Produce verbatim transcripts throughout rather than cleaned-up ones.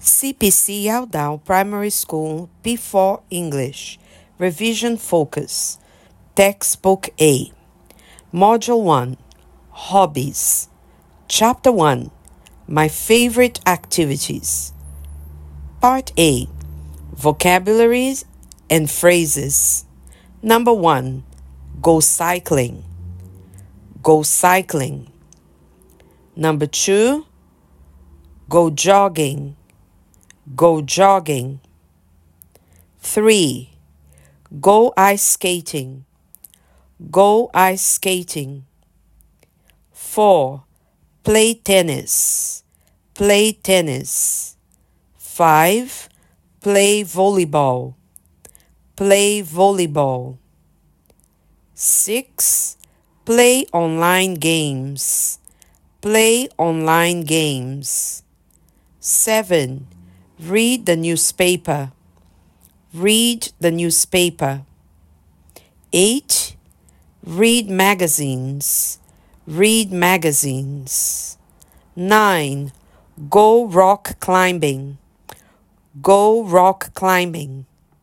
C P C Yaldao Primary School P four English Revision Focus Textbook A Module one Hobbies Chapter one My Favorite Activities Part A Vocabularies and Phrases Number one Go cycling. Go cycling. Number two Go jogging. Go jogging. Three. Go ice skating. Go ice skating. Four. Play tennis. Play tennis. Five. Play volleyball. Play volleyball. Six. Play online games. Play online games. Seven. Read the newspaper. Read the newspaper. Eight. Read magazines. Read magazines. Nine. Go rock climbing. Go rock climbing.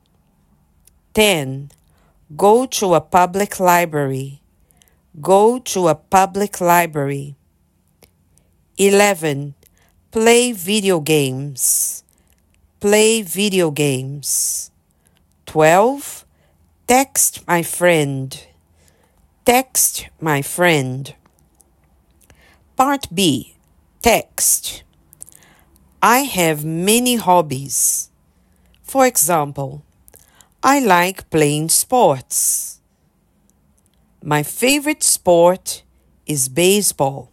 Ten. Go to a public library. Go to a public library. Eleven. Play video games. Play video games. Twelve. Text my friend. Text my friend. Part B. Text. I have many hobbies. For example, I like playing sports. My favorite sport is baseball.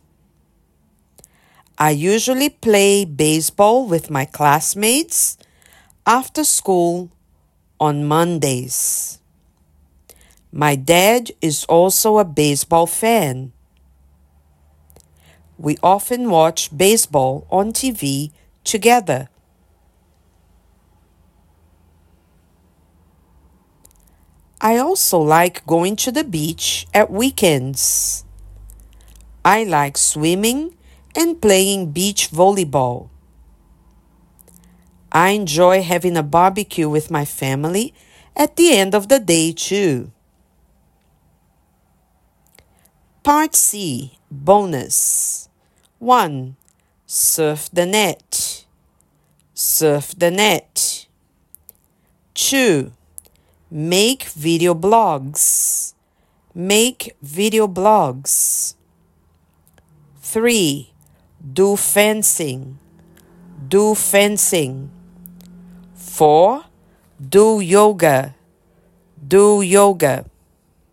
I usually play baseball with my classmates after school on Mondays. My dad is also a baseball fan. We often watch baseball on T V together. I also like going to the beach at weekends. I like swimming and playing beach volleyball. I enjoy having a barbecue with my family at the end of the day too. Part C. Bonus. one. Surf the net. Surf the net. two. Make video blogs. Make video blogs. three. Do fencing. Do fencing. four. Do yoga. Do yoga.